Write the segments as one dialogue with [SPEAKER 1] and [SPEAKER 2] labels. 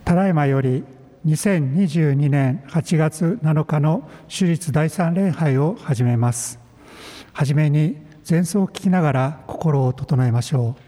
[SPEAKER 1] ただいまより2022年8月7日の主日第3礼拝を始めます。はじめに前奏を聴きながら心を整えましょう。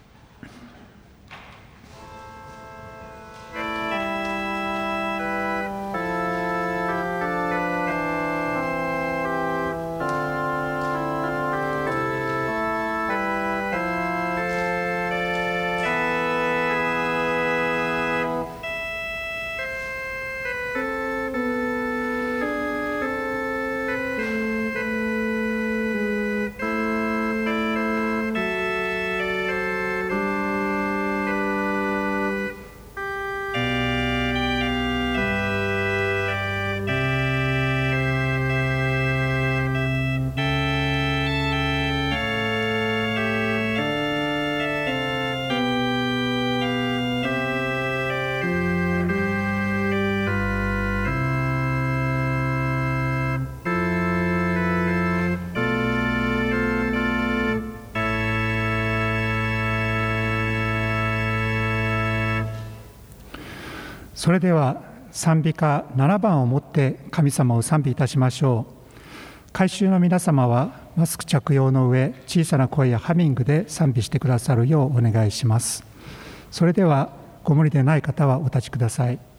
[SPEAKER 1] それでは賛美歌7番をもって神様を賛美いたしましょう。改宗の皆様はマスク着用の上、小さな声やハミングで賛美してくださるようお願いします。それではご無理でない方はお立ちください。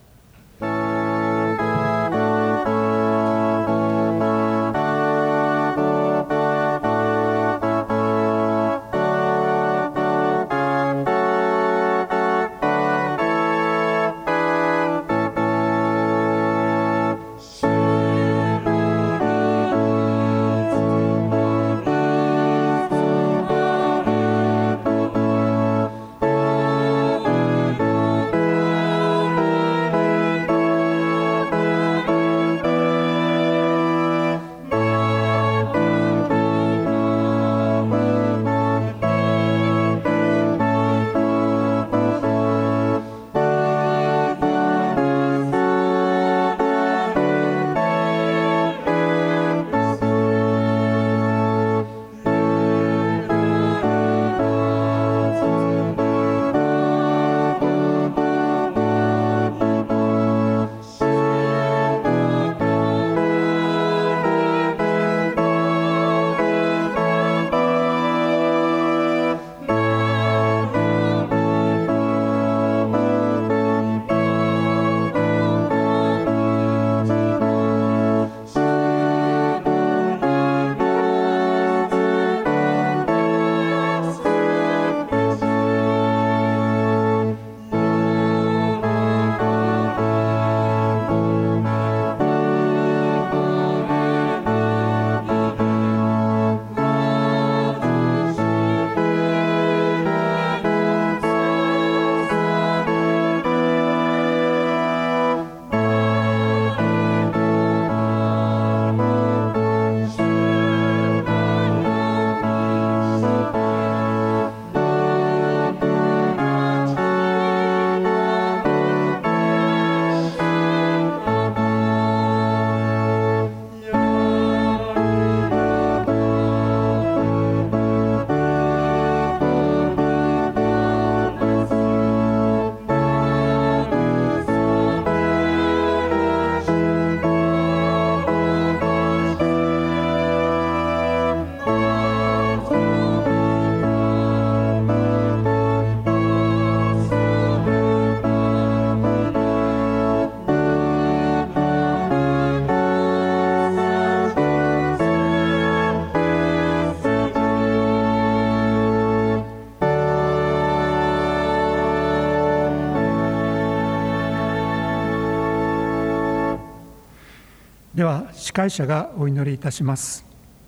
[SPEAKER 1] では司会者がお祈りいたします。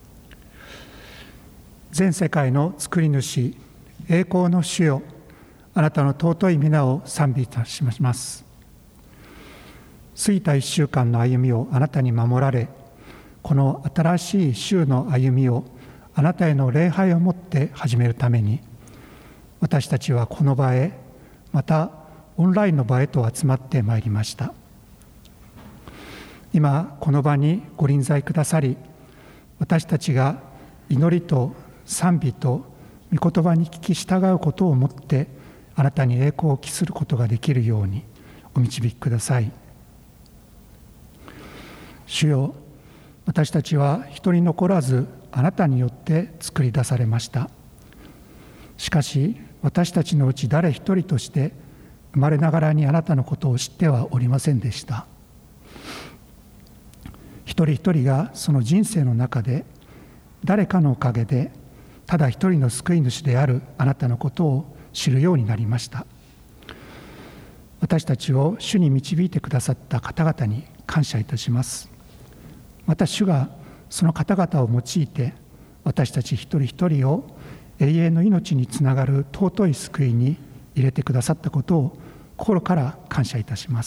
[SPEAKER 1] 全世界の作り主、栄光の主よ、あなたの尊い皆を賛美いたします。過ぎた1週間の歩みをあなたに守られ、この新しい週の歩みをあなたへの礼拝をもって始めるために、私たちはこの場へ、またオンラインの場へと集まってまいりました。今この場にご臨在くださり、私たちが祈りと賛美と御言葉に聞き従うことをもってあなたに栄光を期することができるようにお導きください。主よ、私たちは一人残らずあなたによって作り出されました。しかし私たちのうち誰一人として生まれながらにあなたのことを知ってはおりませんでした。一人一人がその人生の中で誰かのおかげでただ一人の救い主であるあなたのことを知るようになりました。私たちを主に導いてくださった方々に感謝いたします。また主がその方々を用いて私たち一人一人を永遠の命につながる尊い救いに入れてくださったことを心から感謝いたします。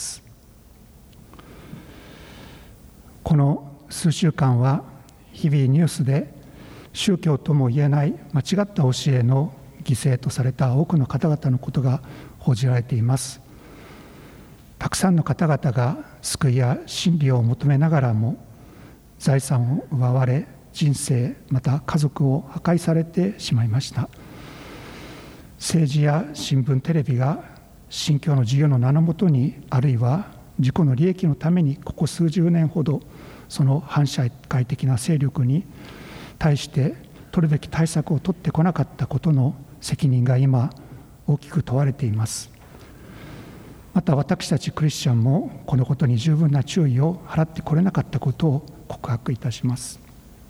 [SPEAKER 1] この数週間は日々ニュースで宗教とも言えない間違った教えの犠牲とされた多くの方々のことが報じられています。たくさんの方々が救いや真理を求めながらも財産を奪われ、人生また家族を破壊されてしまいました。政治や新聞テレビが信教の自由の名のもとに、あるいは自己の利益のためにここ数十年ほどその反社会的な勢力に対して取るべき対策を取ってこなかったことの責任が今大きく問われています。また私たちクリスチャンもこのことに十分な注意を払ってこれなかったことを告白いたします。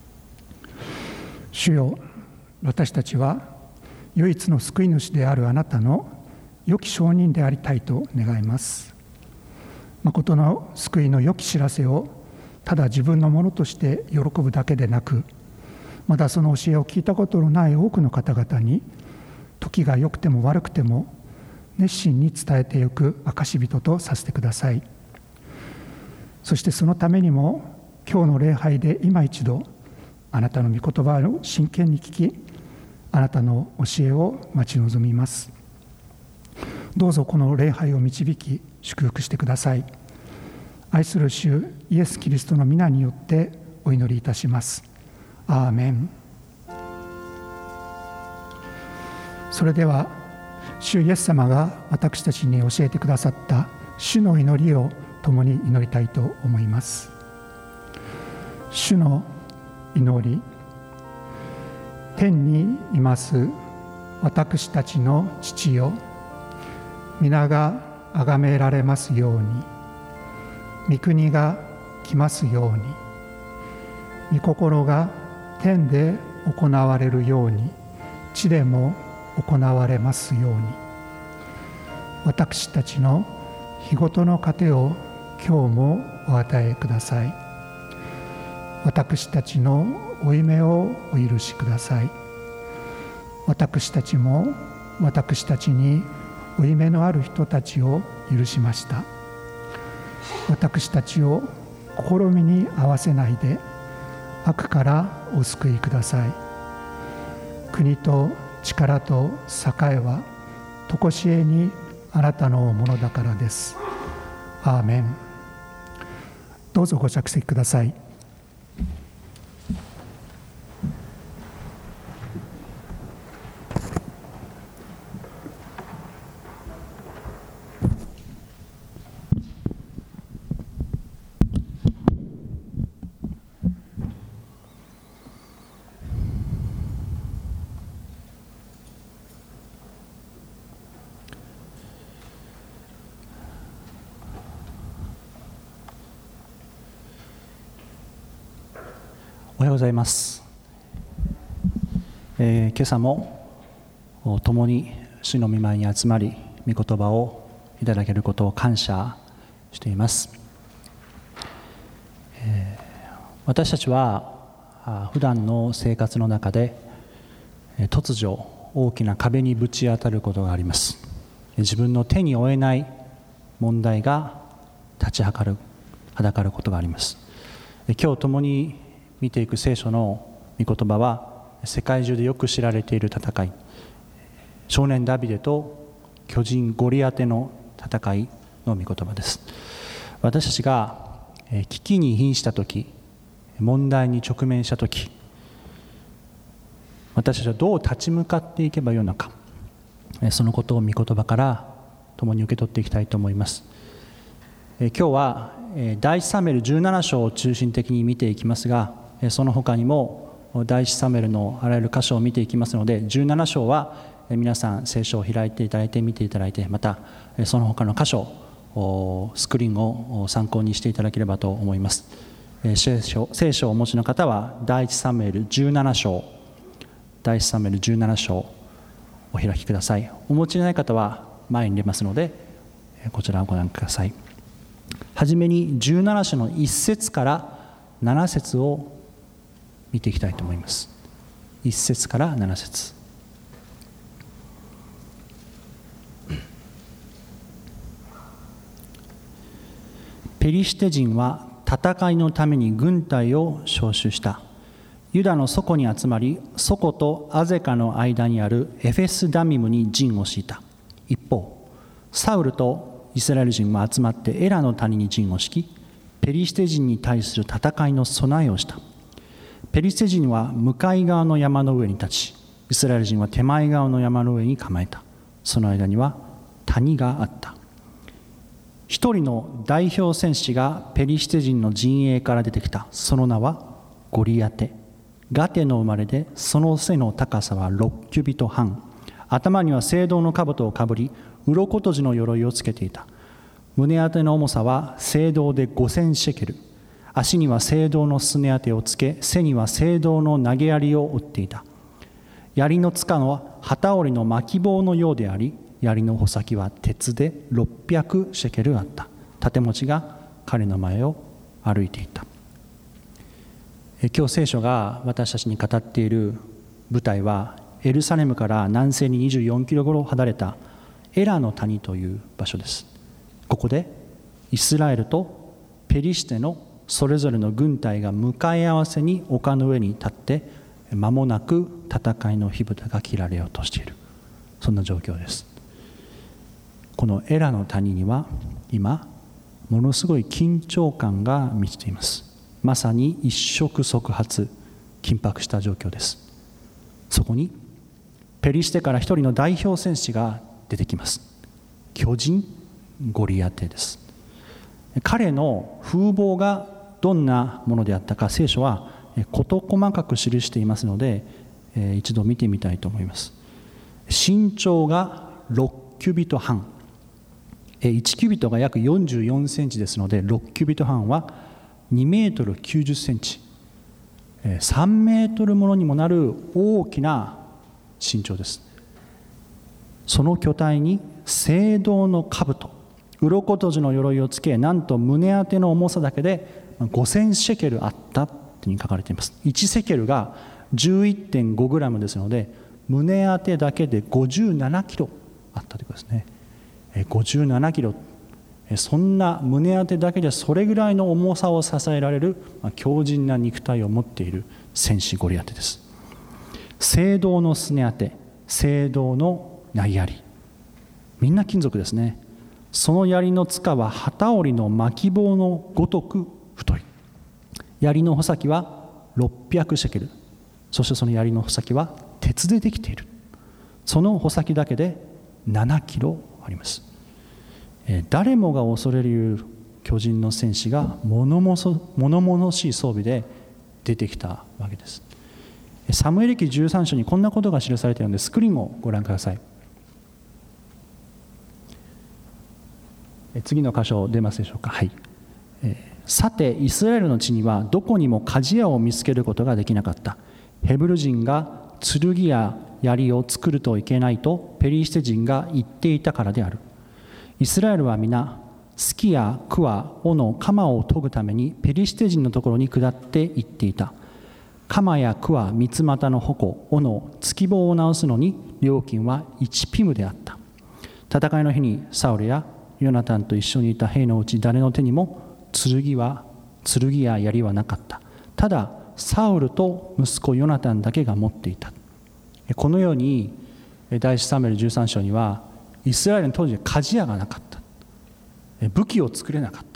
[SPEAKER 1] 主よ、私たちは唯一の救い主であるあなたの良き証人でありたいと願います。誠の救いの良き知らせをただ自分のものとして喜ぶだけでなく、まだその教えを聞いたことのない多くの方々に、時が良くても悪くても熱心に伝えていく証人とさせてください。そしてそのためにも今日の礼拝で今一度あなたの御言葉を真剣に聞き、あなたの教えを待ち望みます。どうぞこの礼拝を導き祝福してください。愛する主イエス・キリストの皆によってお祈りいたします。アーメン。それでは主イエス様が私たちに教えてくださった主の祈りを共に祈りたいと思います。主の祈り。天にいます私たちの父よ、皆が崇められますように、御国が来ますように、御心が天で行われるように地でも行われますように。私たちの日ごとの糧を今日もお与えください。私たちの負い目をお許しください。私たちも私たちに負い目のある人たちを許しました。私たちを試みに合わせないで悪からお救いください。国と力と栄はとこしえにあなたのものだからです。アーメン。どうぞご着席ください。
[SPEAKER 2] おはようございます。今朝も共に主の御前に集まり、御言葉をいただけることを感謝しています。私たちは普段の生活の中で突如大きな壁にぶち当たることがあります。自分の手に負えない問題が立ちはだかることがあります。今日共に見ていく聖書の御言葉は世界中でよく知られている戦い、少年ダビデと巨人ゴリアテの戦いの御言葉です。私たちが危機に瀕したとき、問題に直面したとき、私たちはどう立ち向かっていけばよいのか、そのことを御言葉から共に受け取っていきたいと思います。 今日は第一サムエル17章を中心的に見ていきますが、その他にも第一サムエルのあらゆる箇所を見ていきますので、17章は皆さん聖書を開いていただいて見ていただいて、またその他の箇所スクリーンを参考にしていただければと思います。聖書をお持ちの方は第一サムエル17章第一サムエル17章お開きください。お持ちのない方は前に出ますのでこちらをご覧ください。はじめに17章の1節から7節を見ていきたいと思います。1節から7節。ペリシテ人は戦いのために軍隊を招集した。ユダのソコに集まり、ソコとアゼカの間にあるエフェスダミムに陣を敷いた。一方、サウルとイスラエル人は集まってエラの谷に陣を敷き、ペリシテ人に対する戦いの備えをした。ペリシテ人は向かい側の山の上に立ち、イスラエル人は手前側の山の上に構えた。その間には谷があった。一人の代表戦士がペリシテ人の陣営から出てきた。その名はゴリアテ。ガテの生まれで、その背の高さは6キュビト半。頭には青銅の兜をかぶり、鱗綴じの鎧をつけていた。胸当ての重さは青銅で5000シェケル。足には青銅のすね当てをつけ、背には青銅の投げ槍を負っていた。槍の柄のは機織りの巻棒のようであり、槍の穂先は鉄で600シェケルあった。盾持ちが彼の前を歩いていた。今日聖書が私たちに語っている舞台は、エルサレムから南西に24キロほど離れたエラの谷という場所です。ここでイスラエルとペリシテのそれぞれの軍隊が向かい合わせに丘の上に立って、間もなく戦いの火蓋が切られようとしている、そんな状況です。このエラの谷には今ものすごい緊張感が満ちています。まさに一触即発、緊迫した状況です。そこにペリシテから一人の代表戦士が出てきます。巨人ゴリアテです。彼の風貌がどんなものであったか、聖書は事細かく記していますので、一度見てみたいと思います。身長が6キュビト半、1キュビトが約44センチですので、6キュビト半は2メートル90センチ、3メートルものにもなる大きな身長です。その巨体に青銅の兜、鱗綴じの鎧をつけ、なんと胸当ての重さだけで5000シェケルあったと書かれています。1セケルが 11.5 グラムですので、胸当てだけで57キロあったということですね。57キロ、そんな胸当てだけでそれぐらいの重さを支えられる強靭な肉体を持っている戦士ゴリアテです。青銅のすね当て、青銅の投げ槍、みんな金属ですね。その槍の柄は機織りの巻棒のごとく太い。槍の穂先は600シェケル、そしてその槍の穂先は鉄でできている。その穂先だけで7キロあります。誰もが恐れる巨人の戦士が物々しい装備で出てきたわけです。サムエル記13章にこんなことが記されているので、スクリーンをご覧ください。次の箇所出ますでしょうか。はい。さてイスラエルの地にはどこにも鍛冶屋を見つけることができなかった。ヘブル人が剣や槍を作るといけないとペリシテ人が言っていたからである。イスラエルは皆スキやクワ、斧、鎌を研ぐためにペリシテ人のところに下って行っていた。鎌やクワ、三つ股の矛、斧、突き棒を直すのに料金は1ピムであった。戦いの日にサウルやヨナタンと一緒にいた兵のうち誰の手にも剣や槍はなかった。ただサウルと息子ヨナタンだけが持っていた。このように第一サムエル13章にはイスラエルの当時は鍛冶屋がなかった。武器を作れなかった。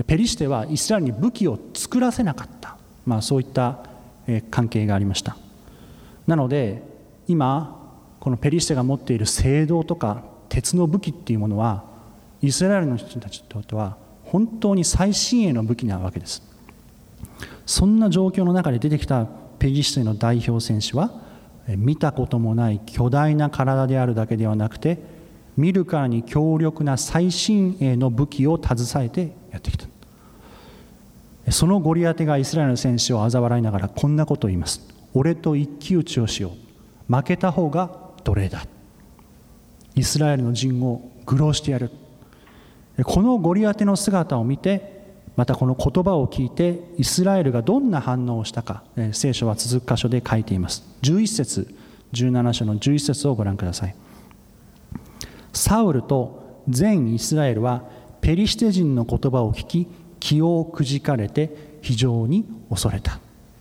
[SPEAKER 2] ペリシテはイスラエルに武器を作らせなかった。そういった関係がありました。なので今このペリシテが持っている青銅とか鉄の武器っていうものはイスラエルの人たちにとっては本当に最新鋭の武器なわけです。そんな状況の中で出てきたペリシテの代表戦士は、見たこともない巨大な体であるだけではなくて、見るからに強力な最新鋭の武器を携えてやってきた。そのゴリアテがイスラエルの戦士を嘲笑いながらこんなことを言います。俺と一騎打ちをしよう。負けた方が奴隷だ。イスラエルの陣を愚弄してやる。このゴリアテの姿を見て、またこの言葉を聞いてイスラエルがどんな反応をしたか、聖書は続く箇所で書いています。11節17章の11節をご覧ください。サウルと全イスラエルはペリシテ人の言葉を聞き、気をくじかれて非常に恐れた。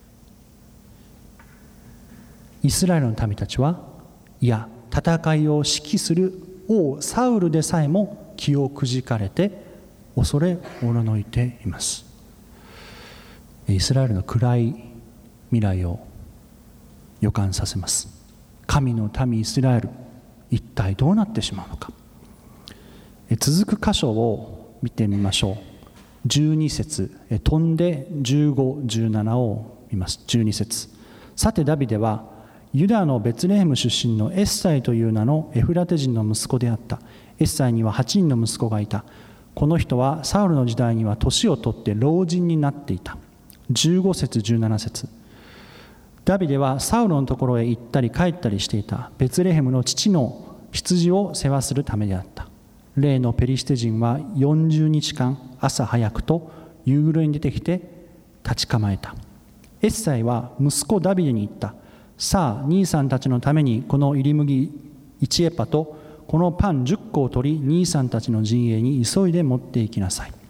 [SPEAKER 2] イスラエルの民たちは、いや戦いを指揮する王サウルでさえも気をくじかれて恐れおののいています。イスラエルの暗い未来を予感させます。神の民イスラエル、一体どうなってしまうのか。続く箇所を見てみましょう。12節飛んで15、17を見ます。12節さてダビデはユダのベツレヘム出身のエッサイという名のエフラテ人の息子であった。エッサイには8人の息子がいた。この人はサウルの時代には年を取って老人になっていた。15節17節ダビデはサウルのところへ行ったり帰ったりしていた。ベツレヘムの父の羊を世話するためであった。例のペリシテ人は40日間朝早くと夕暮れに出てきて立ち構えた。エッサイは息子ダビデに言った。さあ兄さんたちのためにこの入り麦1エパとこのパン10個を取り、兄さんたちの陣営に急いで持っていきなさい。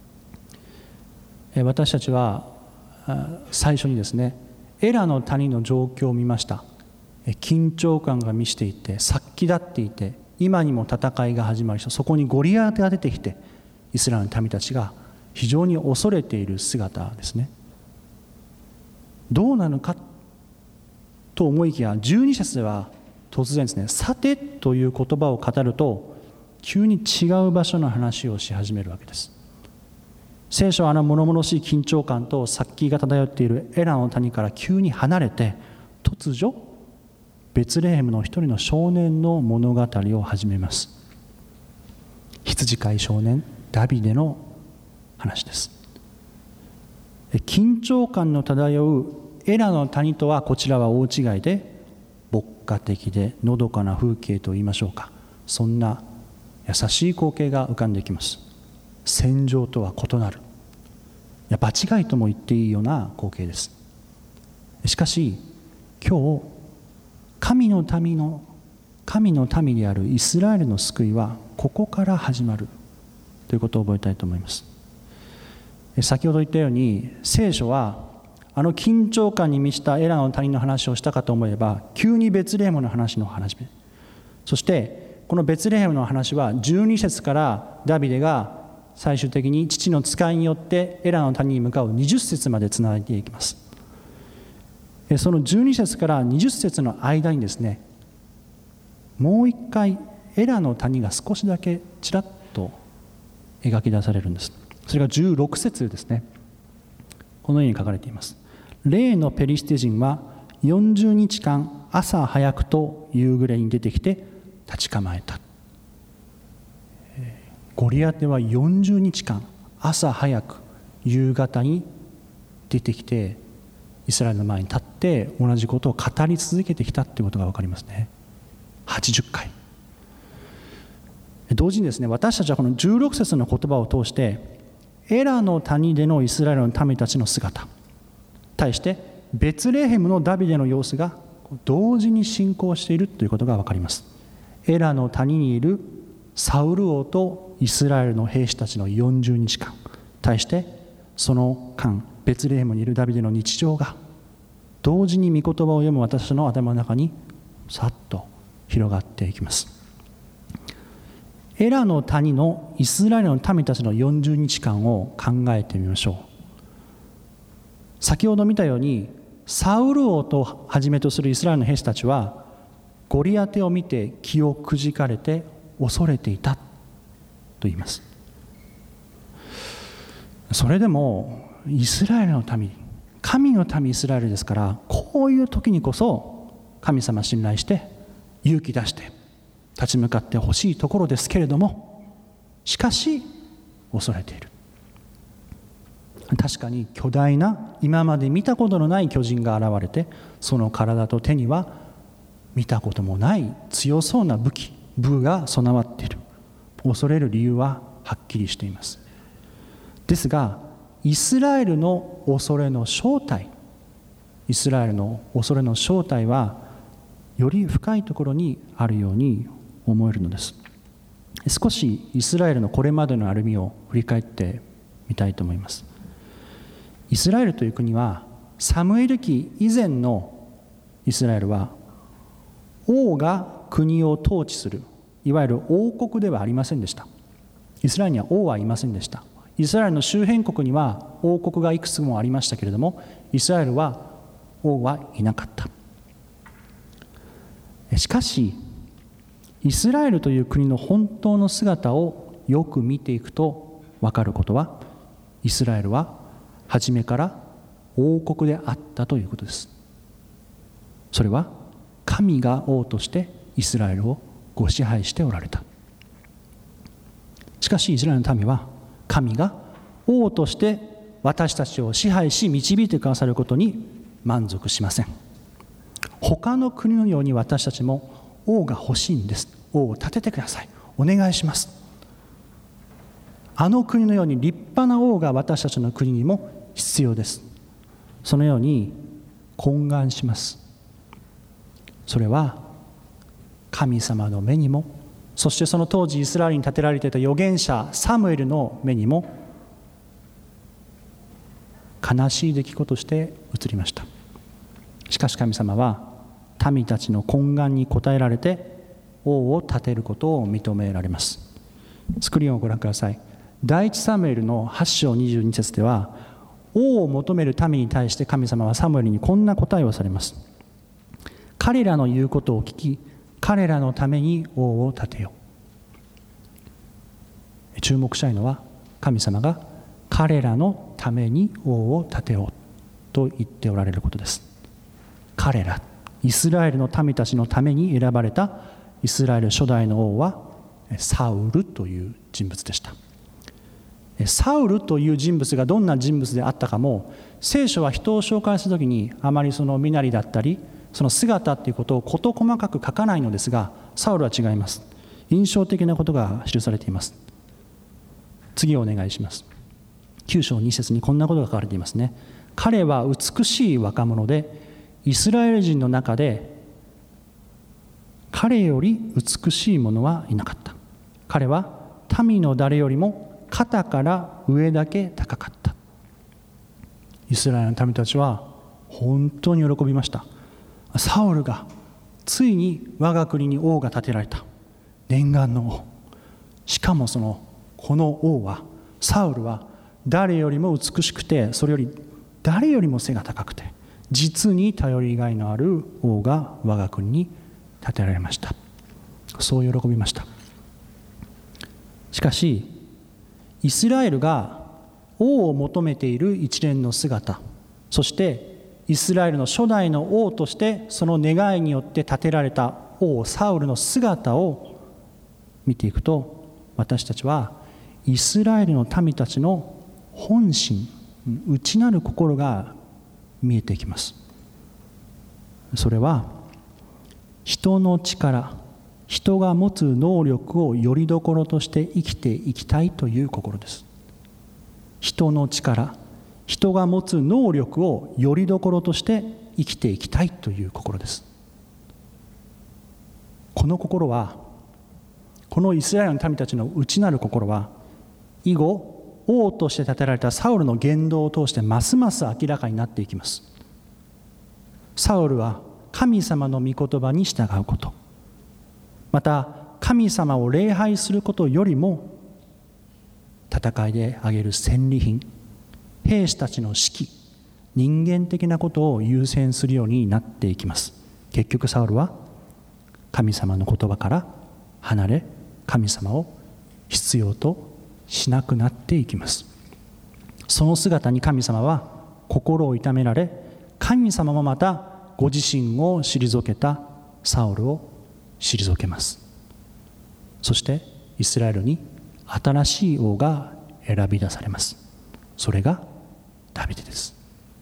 [SPEAKER 2] 私たちは最初にですね、エラの谷の状況を見ました。緊張感が満ちていて、殺気立っていて、今にも戦いが始まりそう。そこにゴリアテが出てきて、イスラエルの民たちが非常に恐れている姿ですね。どうなのかと思いきや、12節では突然ですね、さてという言葉を語ると、急に違う場所の話をし始めるわけです。聖書は物々しい緊張感と殺気が漂っているエラの谷から急に離れて、突如ベツレヘムの一人の少年の物語を始めます。羊飼い少年ダビデの話です。緊張感の漂うエラの谷とは、こちらは大違いで牧歌的でのどかな風景といいましょうか、そんな優しい光景が浮かんできます。戦場とは異なる、場違いとも言っていいような光景です。しかし今日、神の民であるイスラエルの救いはここから始まるということを覚えたいと思います。先ほど言ったように、聖書は緊張感に満ちたエラの谷の話をしたかと思えば、急にベツレヘムの話の始め、そしてこのベツレヘムの話は12節からダビデが最終的に父の使いによってエラの谷に向かう20節までつないでいきます。その12節から20節の間にですね、もう一回エラの谷が少しだけちらっと描き出されるんです。それが16節ですね。このように書かれています。例のペリシテ人は40日間朝早くと夕暮れに出てきて立ち構えた。ゴリアテは40日間朝早く夕方に出てきてイスラエルの前に立って同じことを語り続けてきたということが分かりますね。80回。同時にですね、私たちはこの16節の言葉を通してエラの谷でのイスラエルの民たちの姿、対してベツレヘムのダビデの様子が同時に進行しているということが分かります。エラの谷にいるサウル王とイスラエルの兵士たちの40日間、対してその間ベツレヘムにいるダビデの日常が同時に御言葉を読む私の頭の中にさっと広がっていきます。エラの谷のイスラエルの民たちの40日間を考えてみましょう。先ほど見たようにサウル王とはじめとするイスラエルの兵士たちはゴリアテを見て気をくじかれて恐れていたと言います。 それでもイスラエルの民、神の民イスラエルですから、こういう時にこそ神様信頼して勇気出して立ち向かってほしいところですけれども、しかし恐れている。確かに巨大な、今まで見たことのない巨人が現れて、その体と手には見たこともない強そうな武具が備わっている。恐れる理由ははっきりしています。ですが、イスラエルの恐れの正体、はより深いところにあるように思えるのです。少しイスラエルのこれまでの歩みを振り返ってみたいと思います。イスラエルという国は、サムエル記以前のイスラエルは王が国を統治する、いわゆる王国ではありませんでした。イスラエルには王はいませんでした。イスラエルの周辺国には王国がいくつもありましたけれども、イスラエルは王はいなかった。しかしイスラエルという国の本当の姿をよく見ていくと分かることは、イスラエルは初めから王国であったということです。それは神が王としてイスラエルをご支配しておられた。しかしイスラエルの民は、神が王として私たちを支配し導いてくださることに満足しません。他の国のように私たちも王が欲しいんです。王を立ててください、お願いします。あの国のように立派な王が私たちの国にも必要です。そのように懇願します。それは神様の目にも、そしてその当時イスラエルに立てられていた預言者サムエルの目にも悲しい出来事として映りました。しかし神様は民たちの懇願に応えられて王を立てることを認められます。スクリーンをご覧ください。第一サムエルの8章22節では、王を求める民に対して神様はサムエルにこんな答えをされます。彼らの言うことを聞き、彼らのために王を立てよ。注目したいのは、神様が彼らのために王を立てようと言っておられることです。彼ら、イスラエルの民たちのために選ばれたイスラエル初代の王はサウルという人物でした。サウルという人物がどんな人物であったかも、聖書は人を紹介するときにあまりその身なりだったりその姿ということを事細かく書かないのですが、サウルは違います。印象的なことが記されています。次をお願いします。9章2節にこんなことが書かれていますね。彼は美しい若者で、イスラエル人の中で彼より美しい者はいなかった。彼は民の誰よりも肩から上だけ高かった。イスラエルの民たちは本当に喜びました。サウルがついに我が国に王が立てられた。念願の王。しかもこの王は、サウルは誰よりも美しくて、それより誰よりも背が高くて、実に頼りがいのある王が我が国に立てられました。そう喜びました。しかしイスラエルが王を求めている一連の姿、そしてイスラエルの初代の王としてその願いによって立てられた王サウルの姿を見ていくと、私たちはイスラエルの民たちの本心、内なる心が見えてきます。それは人の力、人が持つ能力をよりどころとして生きていきたいという心です。人の力、人が持つ能力をよりどころとして生きていきたいという心です。この心は、このイスラエルの民たちの内なる心は、以後王として立てられたサウルの言動を通してますます明らかになっていきます。サウルは神様の御言葉に従うこと、また神様を礼拝することよりも戦いで挙げる戦利品、兵士たちの士気、人間的なことを優先するようになっていきます。結局サウルは神様の言葉から離れ、神様を必要としなくなっていきます。 その姿に神様は心を痛められ、神様もまたご自身を退けたサウルを退けます。そしてイスラエルに新しい王が選び出されます。それがダビデです。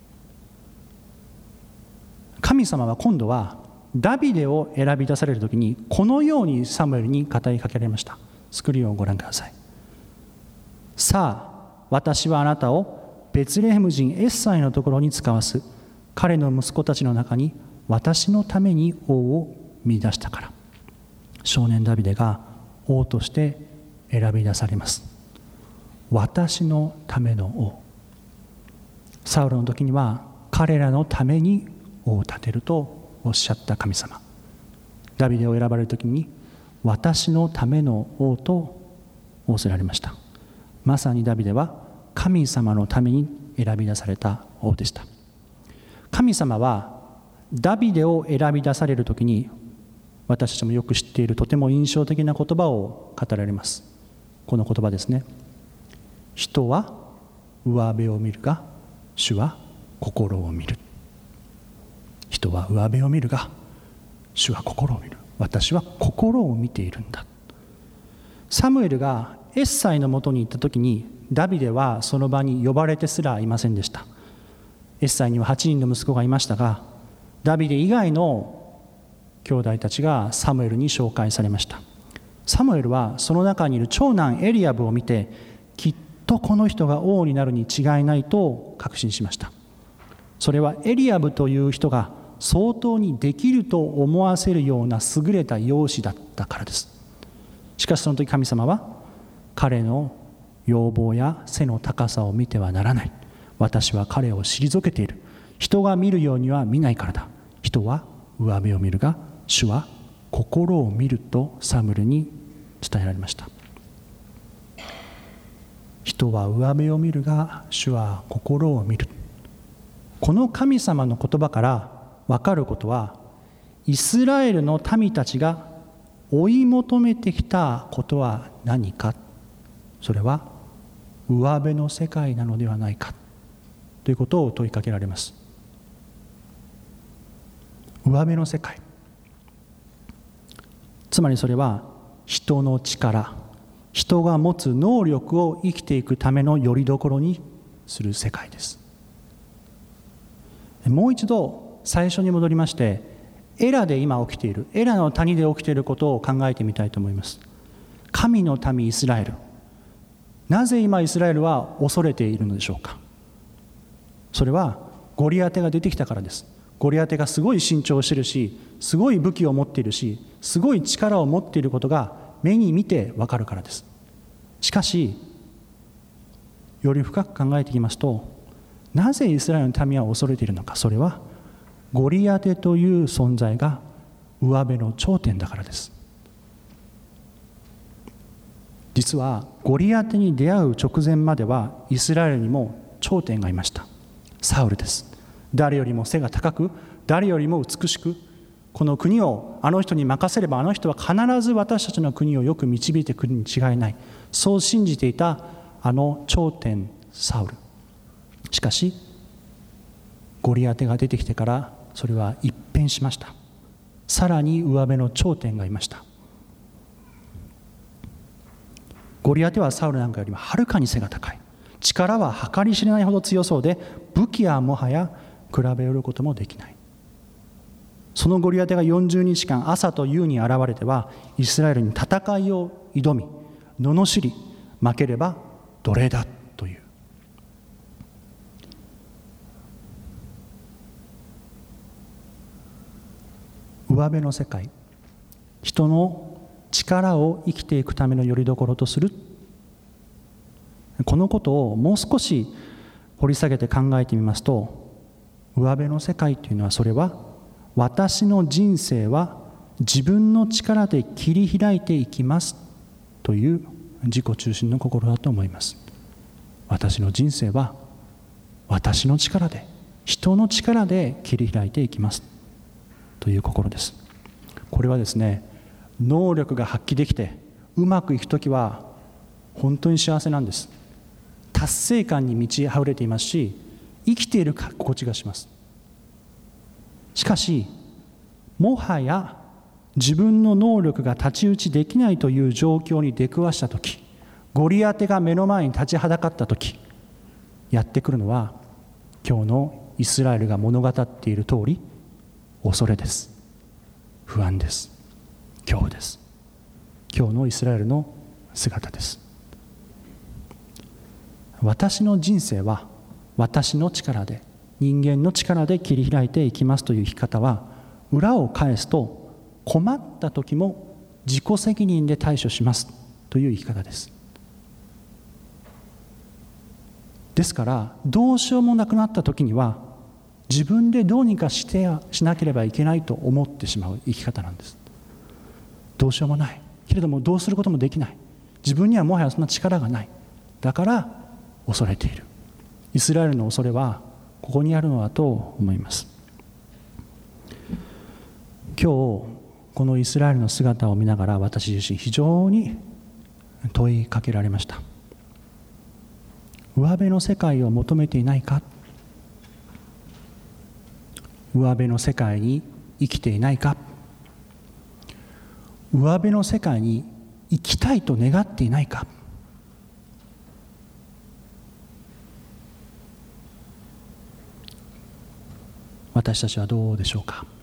[SPEAKER 2] 神様は今度はダビデを選び出されるときにこのようにサムエルに語りかけられました。スクリーンをご覧ください。さあ、私はあなたをベツレヘム人エッサイのところに使わす。彼の息子たちの中に私のために王を見出したから。少年ダビデが王として選び出されます。私のための王。サウルの時には彼らのために王を立てるとおっしゃった神様。ダビデを選ばれる時に私のための王と仰せられました。まさにダビデは神様のために選び出された王でした。神様はダビデを選び出される時に私たちもよく知っているとても印象的な言葉を語られます。この言葉ですね。人は上辺を見るが主は心を見る。人は上辺を見るが主は心を見る。私は心を見ているんだ。サムエルがエッサイのもとに行った時にダビデはその場に呼ばれてすらいませんでした。エッサイには8人の息子がいましたが、ダビデ以外の兄弟たちがサムエルに紹介されました。サムエルはその中にいる長男エリアブを見て、きっとこの人が王になるに違いないと確信しました。それはエリアブという人が相当にできると思わせるような優れた容姿だったからです。しかしその時神様は、彼の容貌や背の高さを見てはならない。私は彼を退けている。人が見るようには見ないからだ。人は上辺を見るが主は心を見るとサムエルに伝えられました。人は上辺を見るが主は心を見る。この神様の言葉から分かることは、イスラエルの民たちが追い求めてきたことは何か。それは上辺の世界なのではないかということを問いかけられます。上辺の世界、つまりそれは人の力、人が持つ能力を生きていくための拠り所にする世界です。もう一度最初に戻りまして、エラで今起きている、エラの谷で起きていることを考えてみたいと思います。神の民イスラエル、なぜ今イスラエルは恐れているのでしょうか。それはゴリアテが出てきたからです。ゴリアテがすごい身長をしているし、すごい武器を持っているし、すごい力を持っていることが目に見てわかるからです。しかしより深く考えていきますと、なぜイスラエルの民は恐れているのか。それはゴリアテという存在が上辺の頂点だからです。実はゴリアテに出会う直前まではイスラエルにも頂点がいました。サウルです。誰よりも背が高く、誰よりも美しく、この国をあの人に任せればあの人は必ず私たちの国をよく導いてくるに違いない、そう信じていたあの頂点サウル。しかしゴリアテが出てきてからそれは一変しました。さらに上辺の頂点がいました。ゴリアテはサウルなんかよりもはるかに背が高い。力は計り知れないほど強そうで、武器はもはや比べることもできない。そのゴリアテが40日間朝と夕に現れては、イスラエルに戦いを挑み、罵り、負ければ奴隷だという。上辺の世界、人の力を生きていくための拠り所とする、このことをもう少し掘り下げて考えてみますと、上辺の世界というのは、それは私の人生は自分の力で切り開いていきますという自己中心の心だと思います。私の人生は私の力で、人の力で切り開いていきますという心です。これはですね、能力が発揮できてうまくいくときは本当に幸せなんです。 達成感に満ち溢れていますし、生きている心地がします。しかしもはや自分の能力が太刀打ちできないという状況に出くわしたとき、ゴリアテが目の前に立ちはだかったとき、やってくるのは今日のイスラエルが物語っている通り、恐れです。不安です。恐怖です。今日のイスラエルの姿です。私の人生は私の力で、人間の力で切り開いていきますという生き方は、裏を返すと困った時も自己責任で対処しますという生き方です。ですからどうしようもなくなった時には、自分でどうにかしなければいけないと思ってしまう生き方なんです。どうしようもないけれども、どうすることもできない。自分にはもはやそんな力がない。だから恐れている。イスラエルの恐れはここにあるのだと思います。今日このイスラエルの姿を見ながら、私自身非常に問いかけられました。上辺の世界を求めていないか。上辺の世界に生きていないか。上辺の世界に生きたいと願っていないか。私たちはどうでしょうか。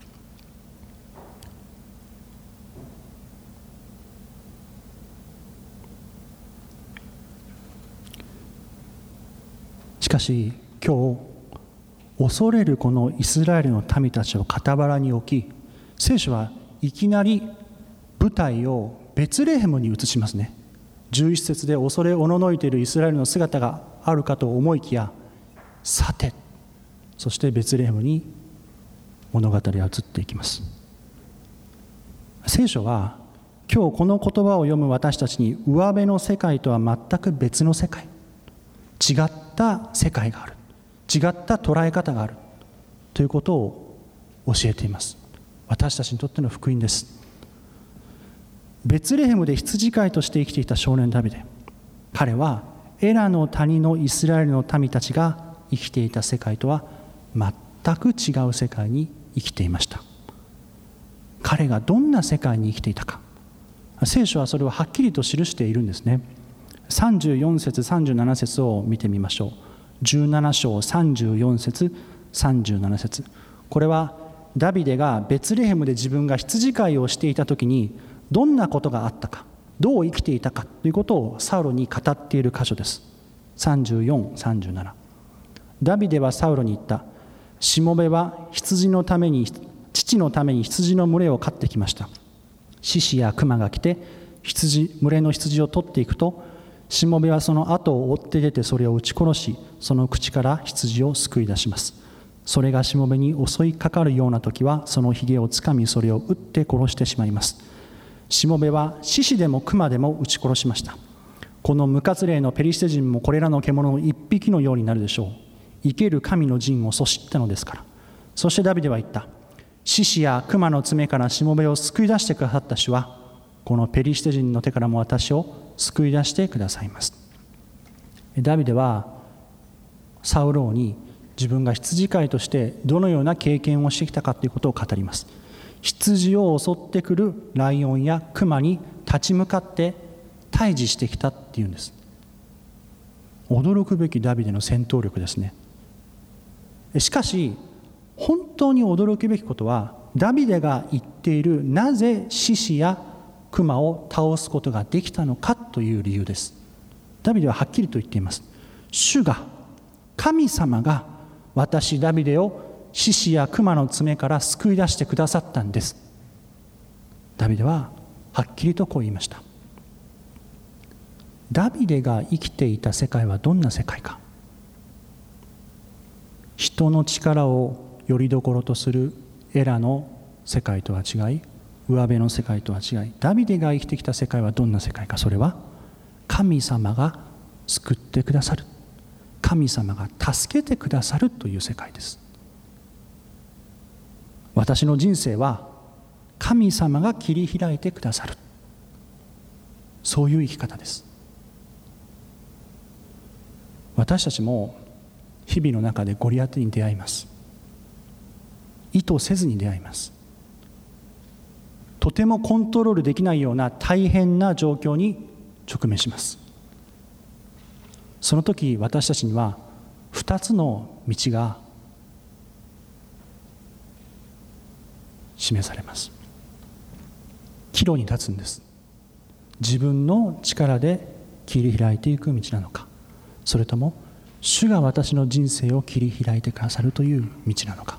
[SPEAKER 2] しかし今日、恐れるこのイスラエルの民たちを傍らに置き、聖書はいきなり舞台をベツレヘムに移しますね。11節で恐れおののいているイスラエルの姿があるかと思いきや、さて、そしてベツレヘムに物語は移っていきます。聖書は今日この言葉を読む私たちに、上辺の世界とは全く別の世界、違った世界がある、違った捉え方があるということを教えています。私たちにとっての福音です。ベツレヘムで羊飼いとして生きていた少年ダビデ、彼はエラの谷のイスラエルの民たちが生きていた世界とは全く違う世界に生きていました。彼がどんな世界に生きていたか、聖書はそれをはっきりと記しているんですね。34節37節を見てみましょう。17章34節37節、これはダビデがベツレヘムで自分が羊飼いをしていた時にどんなことがあったか、どう生きていたかということをサウロに語っている箇所です。34、37。ダビデはサウロに言った。しもべは父のために羊の群れを飼ってきました。獅子や熊が来て群れの羊を取っていくと、しもべはその後を追って出てそれを撃ち殺し、その口から羊を救い出します。それがしもべに襲いかかるような時は、そのひげをつかみそれを撃って殺してしまいます。しもべは獅子でも熊でも撃ち殺しました。この無活霊のペリシテ人もこれらの獣の一匹のようになるでしょう。生ける神の陣をそしったのですから。そしてダビデは言った。獅子や熊の爪からしもべを救い出してくださった主は、このペリシテ人の手からも私を救い出してくださいます。ダビデはサウル王に自分が羊飼いとしてどのような経験をしてきたかということを語ります。羊を襲ってくるライオンや熊に立ち向かって対峙してきたっていうんです。驚くべきダビデの戦闘力ですね。しかし本当に驚くべきことは、ダビデが言っているなぜ獅子や熊を倒すことができたのかという理由です。ダビデははっきりと言っています。主が、神様が私ダビデを獅子や熊の爪から救い出してくださったんです。ダビデははっきりとこう言いました。ダビデが生きていた世界はどんな世界か。人の力をよりどころとするエラの世界とは違い、上辺の世界とは違い、ダビデが生きてきた世界はどんな世界か。それは神様が救ってくださる、神様が助けてくださるという世界です。私の人生は神様が切り開いてくださる、そういう生き方です。 私たちも日々の中でゴリアテに出会います。意図せずに出会います。とてもコントロールできないような大変な状況に直面します。その時私たちには2つの道が示されます。岐路に立つんです。自分の力で切り開いていく道なのか、それとも主が私の人生を切り開いてくださるという道なのか。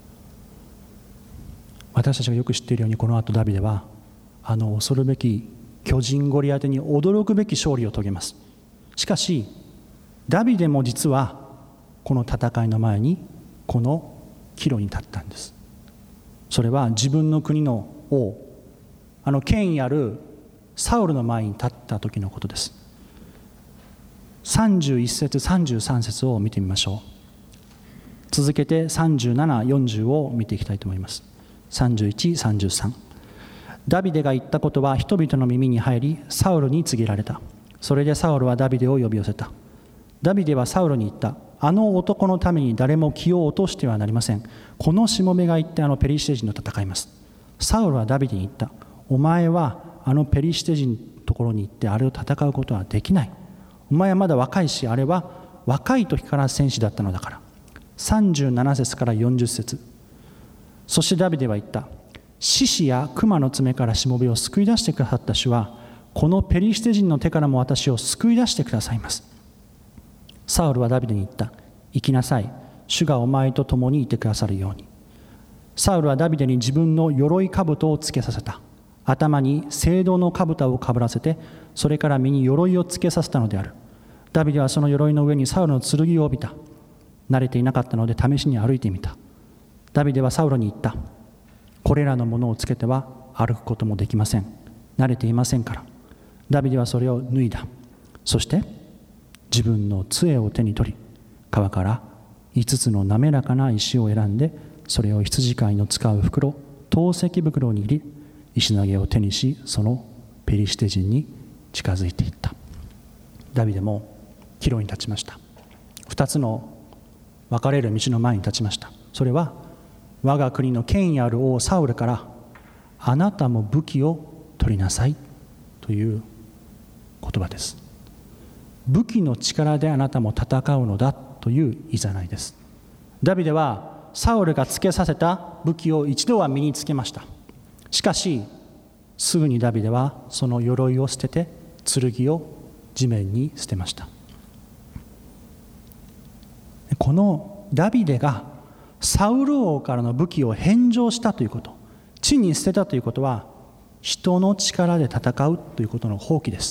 [SPEAKER 2] 私たちがよく知っているように、この後ダビデは恐るべき巨人ゴリアテに驚くべき勝利を遂げます。しかしダビデも実はこの戦いの前にこの岐路に立ったんです。それは自分の国の王、権威あるサウルの前に立った時のことです。31節33節を見てみましょう。続けて37、40を見ていきたいと思います。31、33。ダビデが言ったことは人々の耳に入り、サウルに告げられた。それでサウルはダビデを呼び寄せた。ダビデはサウルに言った。あの男のために誰も気を落としてはなりません。このしもべが行ってペリシテ人と戦います。サウルはダビデに言った。お前はペリシテ人のところに行ってあれを戦うことはできない。お前はまだ若いし、あれは若い時から戦士だったのだから。37節から40節。そしてダビデは言った。獅子や熊の爪からしもべを救い出してくださった主は、このペリシテ人の手からも私を救い出してくださいます。サウルはダビデに言った。行きなさい。主がお前と共にいてくださるように。サウルはダビデに自分の鎧兜をつけさせた。頭に青銅の兜をかぶらせて、それから身に鎧をつけさせたのである。ダビデはその鎧の上にサウルの剣を帯びた。慣れていなかったので試しに歩いてみた。ダビデはサウルに言った。これらのものをつけては歩くこともできません。慣れていませんから。ダビデはそれを脱いだ。そして自分の杖を手に取り、川から5つの滑らかな石を選んで、それを羊飼いの使う袋、投石袋に入れ、石投げを手にし、そのペリシテ人に近づいていった。ダビデも岐路に立ちました。2つの分かれる道の前に立ちました。それは我が国の権威ある王サウルから、あなたも武器を取りなさいという言葉です。武器の力であなたも戦うのだといういざないです。ダビデはサウルがつけさせた武器を一度は身につけました。しかしすぐにダビデはその鎧を捨てて剣を地面に捨てました。このダビデがサウル王からの武器を返上したということ、地に捨てたということは、人の力で戦うということの放棄です。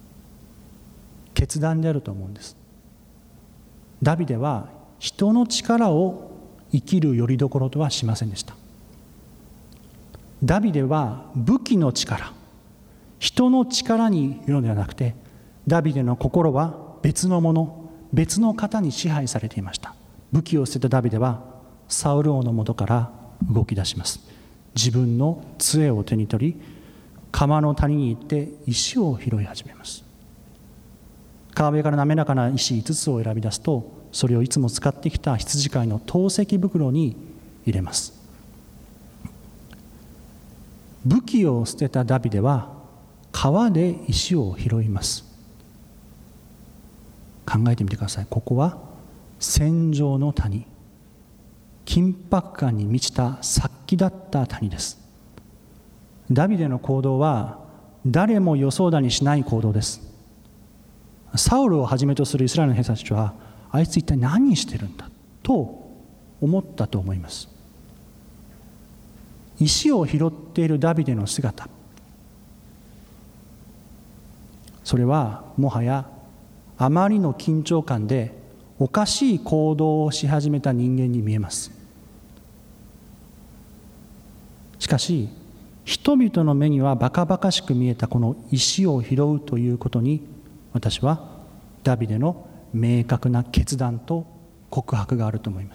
[SPEAKER 2] 決断であると思うんです。ダビデは人の力を生きる拠り所とはしませんでした。ダビデは武器の力、人の力にいるのではなくて、ダビデの心は別のもの、別の方に支配されていました。武器を捨てたダビデはサウル王のもとから動き出します。自分の杖を手に取り、川の谷に行って石を拾い始めます。川辺から滑らかな石5つを選び出すと、それをいつも使ってきた羊飼いの投石袋に入れます。武器を捨てたダビデは川で石を拾います。考えてみてください。ここは戦場の谷、緊迫感に満ちた殺気だった谷です。ダビデの行動は誰も予想だにしない行動です。サウルをはじめとするイスラエルの兵士たちは、あいつ一体何してるんだと思ったと思います。石を拾っているダビデの姿、それはもはやあまりの緊張感でおかしい行動をし始めた人間に見えます。しかし人々の目にはバカバカしく見えたこの石を拾うということに、私はダビデの明確な決断と告白があると思います。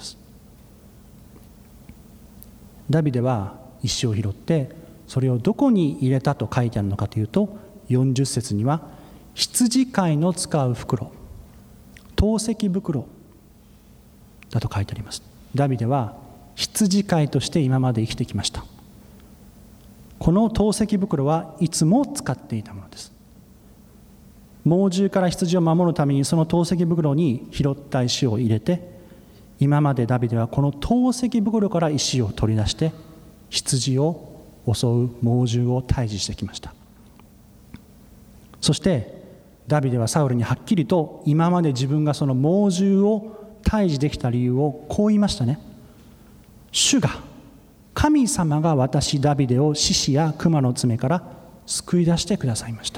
[SPEAKER 2] ダビデは石を拾ってそれをどこに入れたと書いてあるのかというと、40節には羊飼いの使う袋、 透析袋だと書いてあります。ダビデは羊飼いとして今まで生きてきました。この透析袋はいつも使っていたものです。猛獣から羊を守るためにその透析袋に拾った石を入れて、今までダビデはこの透析袋から石を取り出して羊を襲う猛獣を退治してきました。そしてダビデはサウルにはっきりと今まで自分がその猛獣を退治できた理由をこう言いましたね。主が、神様が私ダビデを獅子や熊の爪から救い出してくださいました。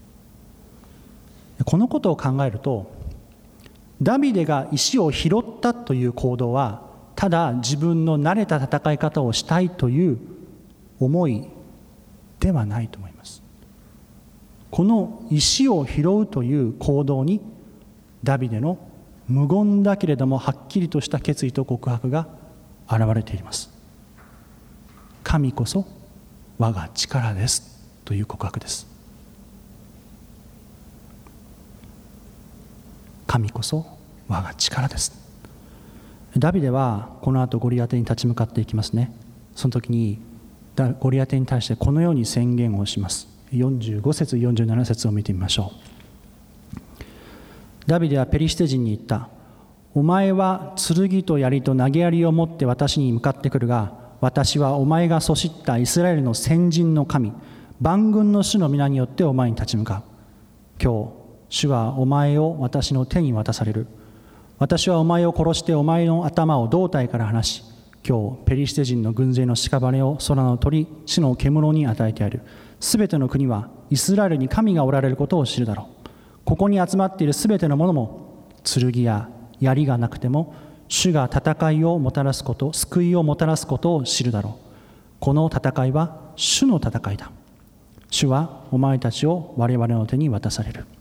[SPEAKER 2] このことを考えると、ダビデが石を拾ったという行動はただ自分の慣れた戦い方をしたいという思いではないと思います。この石を拾うという行動にダビデの無言だけれどもはっきりとした決意と告白が現れています。神こそ我が力ですという告白です。神こそ我が力です。ダビデはこの後ゴリアテに立ち向かっていきますね。その時にゴリアテに対してこのように宣言をします。45節47節を見てみましょう。ダビデはペリシテ人に言った。お前は剣と槍と投げ槍を持って私に向かってくるが、私はお前がそしったイスラエルの先人の神、万軍の主の皆によってお前に立ち向かう。今日主はお前を私の手に渡される。私はお前を殺してお前の頭を胴体から離し、今日ペリシテ人の軍勢の屍を空の鳥、地の獣に与えてやる。すべての国はイスラエルに神がおられることを知るだろう。ここに集まっているすべてのものも剣や槍がなくても主が戦いをもたらすこと、救いをもたらすことを知るだろう。この戦いは主の戦いだ。主はお前たちを我々の手に渡される。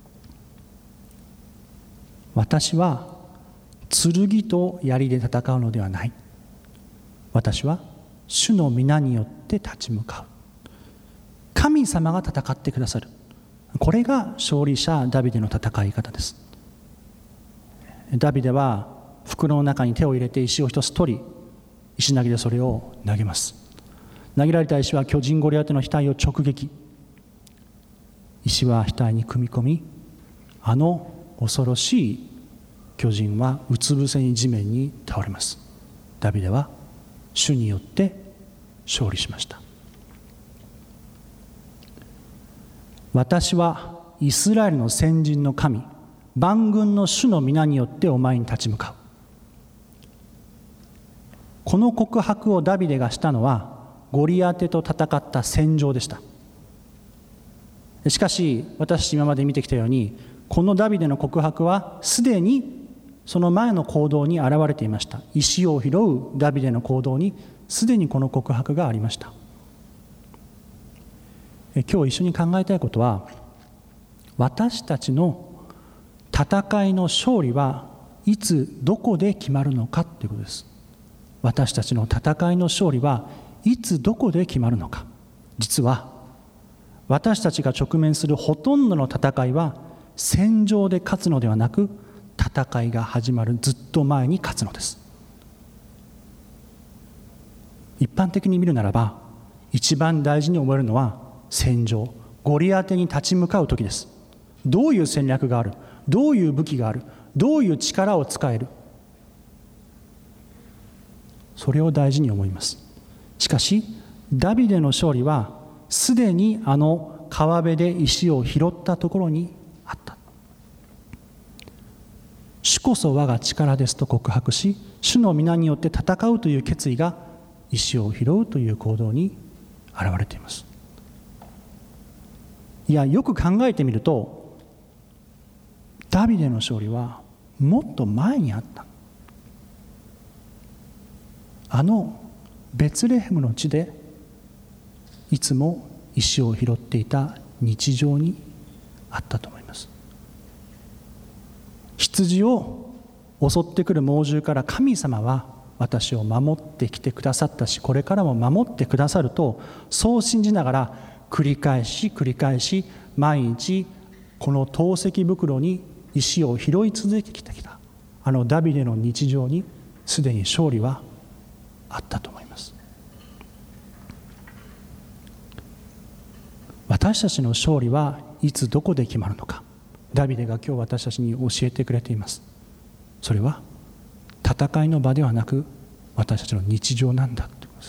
[SPEAKER 2] 私は剣と槍で戦うのではない。私は主の皆によって立ち向かう。神様が戦ってくださる。これが勝利者ダビデの戦い方です。ダビデは袋の中に手を入れて石を一つ取り、石投げでそれを投げます。投げられた石は巨人ゴリアテの額を直撃。石は額に組み込み、あの恐ろしい巨人はうつ伏せに地面に倒れます。ダビデは主によって勝利しました。私はイスラエルの先人の神、万軍の主の皆によってお前に立ち向かう。この告白をダビデがしたのはゴリアテと戦った戦場でした。しかし私今まで見てきたように、このダビデの告白はすでにその前の行動に現れていました。石を拾うダビデの行動にすでにこの告白がありました。今日一緒に考えたいことは、私たちの戦いの勝利はいつどこで決まるのかということです。私たちの戦いの勝利はいつどこで決まるのか。実は私たちが直面するほとんどの戦いは戦場で勝つのではなく、戦いが始まるずっと前に勝つのです。一般的に見るならば、一番大事に覚えるのは戦場、ゴリアテに立ち向かう時です。どういう戦略がある、どういう武器がある、どういう力を使える、それを大事に思います。しかしダビデの勝利はすでにあの川辺で石を拾ったところにあった。主こそ我が力ですと告白し、主の皆によって戦うという決意が石を拾うという行動に現れています。いや、よく考えてみるとダビデの勝利はもっと前にあった。あのベツレヘムの地でいつも石を拾っていた日常にあったと思います。羊を襲ってくる猛獣から神様は私を守ってきてくださったし、これからも守ってくださると、そう信じながら繰り返し毎日この透析袋に石を拾い続けてきたあのダビデの日常にすでに勝利はあったと思います。私たちの勝利はいつどこで決まるのか、ダビデが今日私たちに教えてくれています。それは戦いの場ではなく私たちの日常なんだということです。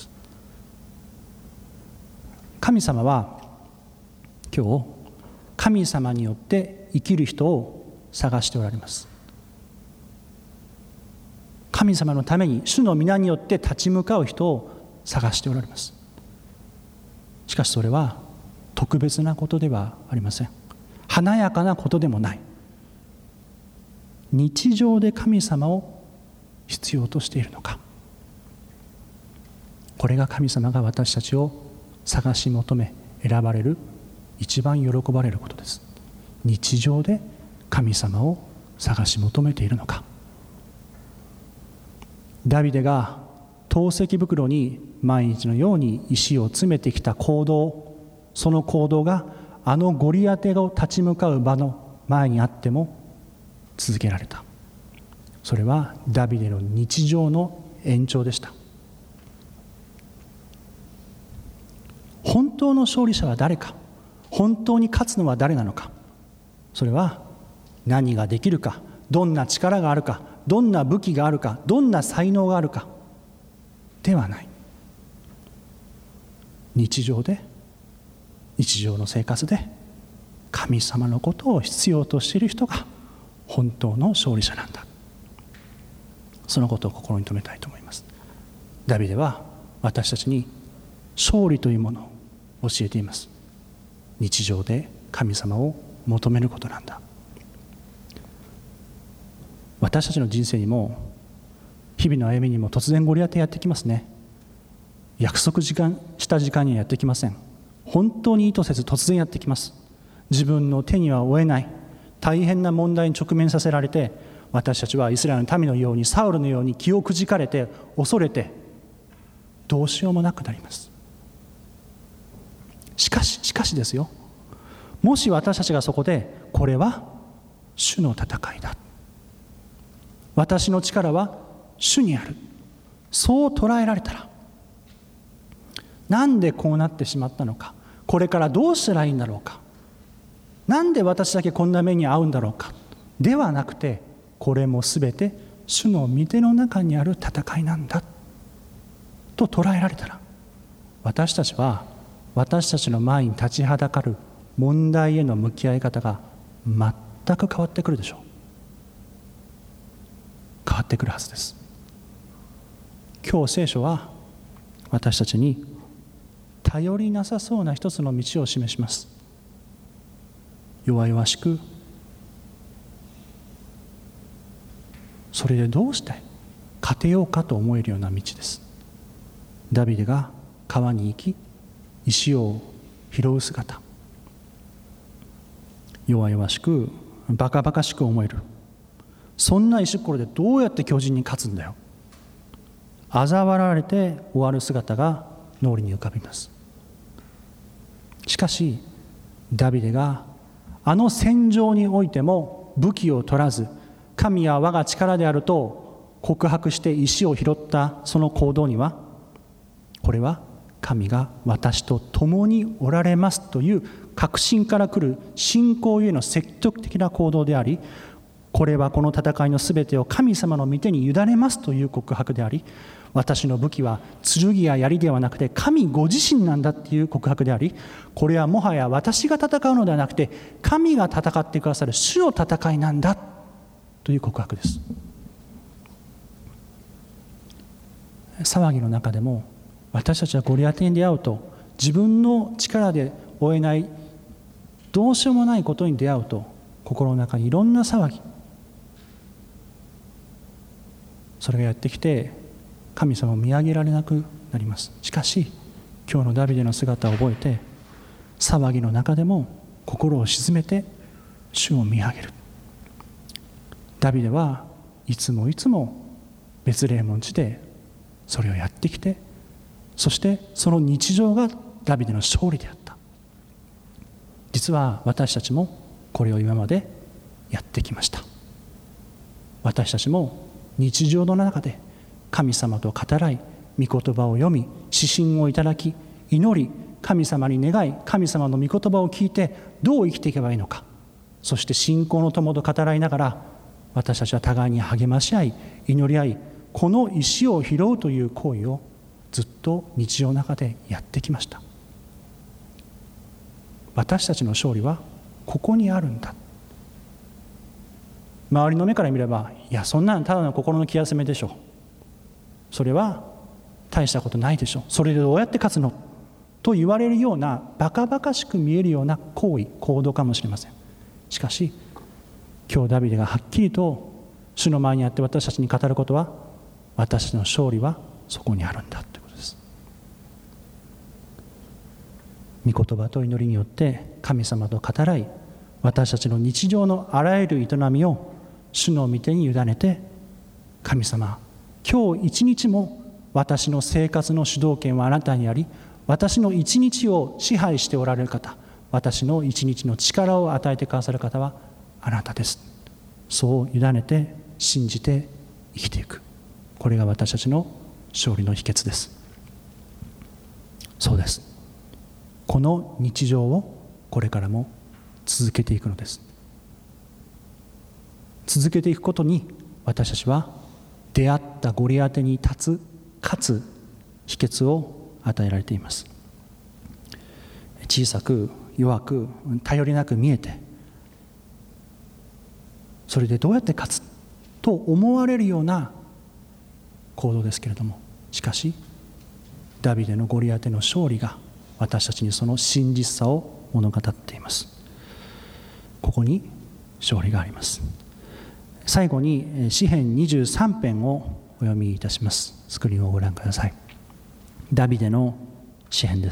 [SPEAKER 2] 神様は今日神様によって生きる人を探しておられます。神様のために主の皆によって立ち向かう人を探しておられます。しかしそれは特別なことではありません。華やかなことでもない。日常で神様を必要としているのか。これが神様が私たちを探し求め選ばれる一番喜ばれることです。日常で神様を探し求めているのか。ダビデが投石袋に毎日のように石を詰めてきた行動、その行動があのゴリアテを立ち向かう場の前にあっても続けられた。それはダビデの日常の延長でした。本当の勝利者は誰か、本当に勝つのは誰なのか、それは何ができるか、どんな力があるか、どんな武器があるか、どんな才能があるかではない。日常の生活で神様のことを必要としている人が本当の勝利者なんだ。そのことを心に留めたいと思います。ダビデは私たちに勝利というものを教えています。日常で神様を求めることなんだ。私たちの人生にも日々の歩みにも突然ゴリアテやってきますね。約束した時間にはやってきません。本当に意図せず突然やってきます。自分の手には負えない大変な問題に直面させられて、私たちはイスラエルの民のようにサウルのように気をくじかれて恐れてどうしようもなくなります。しかしですよ、もし私たちがそこでこれは主の戦いだ、私の力は主にある、そう捉えられたら、なんでこうなってしまったのか、これからどうしたらいいんだろうか、なんで私だけこんな目に遭うんだろうかではなくて、これもすべて主の御手の中にある戦いなんだと捉えられたら、私たちは私たちの前に立ちはだかる問題への向き合い方が全く変わってくるでしょう。変わってくるはずです。今日聖書は私たちに頼りなさそうな一つの道を示します。弱々しく、それでどうして勝てようかと思えるような道です。ダビデが川に行き石を拾う姿、弱々しくバカバカしく思える。そんな石ころでどうやって巨人に勝つんだよ、嘲笑われて終わる姿が脳裏に浮かびます。しかしダビデがあの戦場においても武器を取らず、神は我が力であると告白して石を拾ったその行動には、これは神が私と共におられますという確信から来る信仰への積極的な行動であり、これはこの戦いのすべてを神様の御手に委ねますという告白であり、私の武器は剣や槍ではなくて神ご自身なんだっていう告白であり、これはもはや私が戦うのではなくて神が戦ってくださる主の戦いなんだという告白です。騒ぎの中でも私たちはゴリアテに出会うと、自分の力で追えないどうしようもないことに出会うと、心の中にいろんな騒ぎ、それがやってきて神様を見上げられなくなります。しかし今日のダビデの姿を覚えて、騒ぎの中でも心を静めて主を見上げる。ダビデはいつもベツレヘムの地でそれをやってきて、そしてその日常がダビデの勝利であった。実は私たちもこれを今までやってきました。私たちも日常の中で神様と語らい、御言葉を読み、指針をいただき、祈り、神様に願い、神様の御言葉を聞いてどう生きていけばいいのか、そして信仰の友と語らいながら、私たちは互いに励まし合い、祈り合い、この石を拾うという行為をずっと日常の中でやってきました。私たちの勝利はここにあるんだ。周りの目から見れば、いや、そんなのただの心の気休めでしょ、それは大したことないでしょ、それでどうやって勝つのと言われるような、バカバカしく見えるような行為、行動かもしれません。しかし今日ダビデがはっきりと主の前にあって私たちに語ることは、私たちの勝利はそこにあるんだということです。御言葉と祈りによって神様と語らい、私たちの日常のあらゆる営みを主の御手に委ねて、神様、今日一日も私の生活の主導権はあなたにあり、私の一日を支配しておられる方、私の一日の力を与えてくださる方はあなたです。そう委ねて信じて生きていく、これが私たちの勝利の秘訣です。そうです。この日常をこれからも続けていくのです。続けていくことに、私たちは出会ったゴリアテに立つ、かつ秘訣を与えられています。小さく弱く頼りなく見えて、それでどうやって勝つと思われるような行動ですけれども、しかしダビデのゴリアテの勝利が私たちにその真実さを物語っています。ここに勝利があります。最後に詩編23編をお読みいたします。スクリーンをご覧ください。ダビデの詩編です。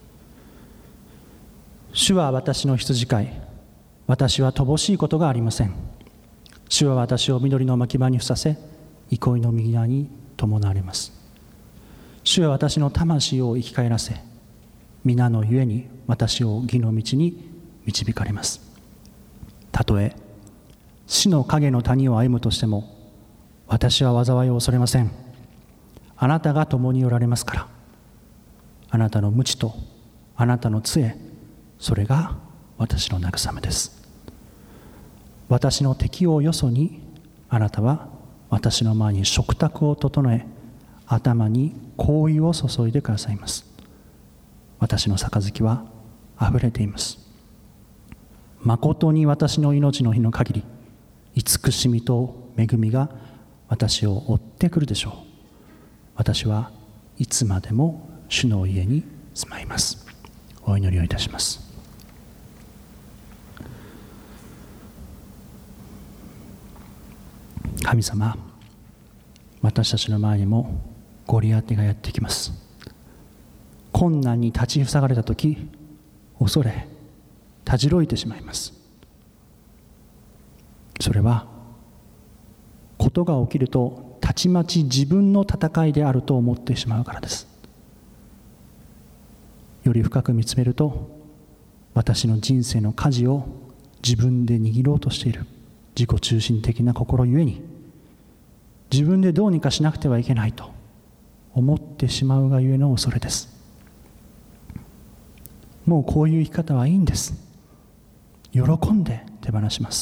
[SPEAKER 2] 主は私の羊飼い、私は乏しいことがありません。主は私を緑の牧場にふさせ、憩いの右側に伴われます。主は私の魂を生き返らせ、皆のゆえに私を義の道に導かれます。たとえ死の影の谷を歩むとしても、私は災いを恐れません。あなたが共におられますから。あなたの鞭とあなたの杖、それが私の慰めです。私の敵をよそに、あなたは私の前に食卓を整え、頭に香油を注いでくださいます。私の杯はあふれています。まことに私の命の日の限り、慈しみと恵みが私を追ってくるでしょう。私はいつまでも主の家に住まいます。お祈りをいたします。神様、私たちの前にもゴリアテがやってきます。困難に立ちふさがれたとき、恐れたじろいてしまいます。それはことが起きるとたちまち自分の戦いであると思ってしまうからです。より深く見つめると、私の人生の舵を自分で握ろうとしている自己中心的な心ゆえに、自分でどうにかしなくてはいけないと思ってしまうがゆえの恐れです。もうこういう生き方はいいんです。喜んで手放します。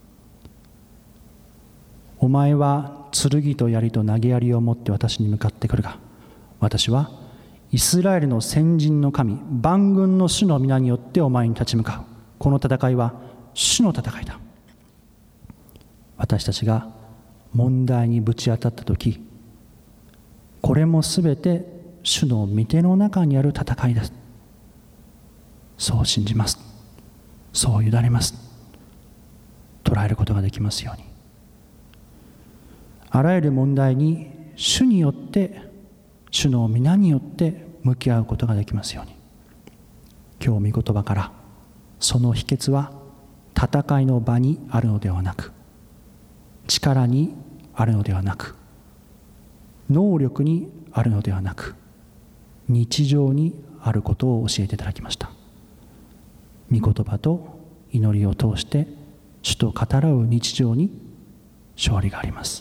[SPEAKER 2] お前は剣と槍と投げ槍を持って私に向かってくるが、私はイスラエルの先人の神、万軍の主の皆によってお前に立ち向かう。この戦いは主の戦いだ。私たちが問題にぶち当たったとき、これもすべて主の御手の中にある戦いです。そう信じます。そう委ねます。捉えることができますように。あらゆる問題に主によって、主の皆によって向き合うことができますように。今日御言葉からその秘訣は戦いの場にあるのではなく、力にあるのではなく、能力にあるのではなく、日常にあることを教えていただきました。御言葉と祈りを通して主と語らう日常に勝利があります。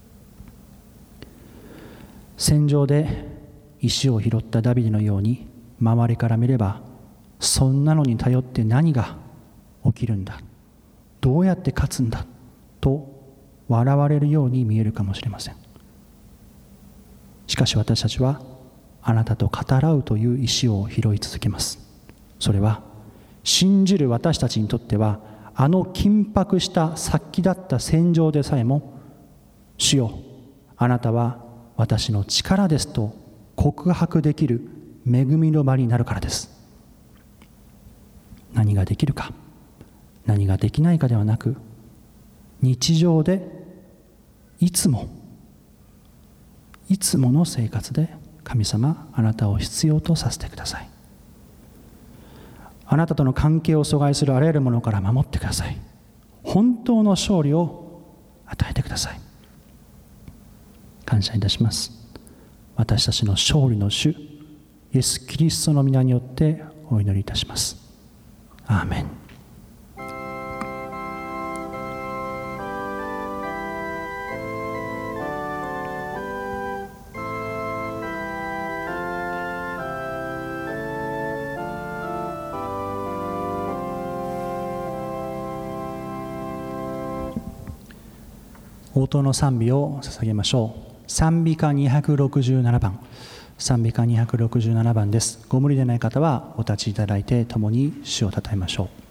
[SPEAKER 2] 戦場で石を拾ったダビデのように、周りから見ればそんなのに頼って何が起きるんだ、どうやって勝つんだと笑われるように見えるかもしれません。しかし私たちはあなたと語らうという石を拾い続けます。それは信じる私たちにとっては、あの緊迫した殺気だった戦場でさえも、主よ、あなたは私の力ですと告白できる恵みの場になるからです。何ができるか、何ができないかではなく、日常でいつもの生活で、神様、あなたを必要とさせてください。あなたとの関係を阻害するあらゆるものから守ってください。本当の勝利を与えてください。感謝いたします。私たちの勝利の主、イエス・キリストの皆によってお祈りいたします。アーメン。応答の賛美を捧げましょう。賛美歌267番、賛美歌267番です。ご無理でない方はお立ちいただいて共に主をたたえましょう。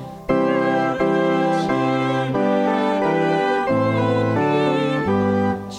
[SPEAKER 3] 主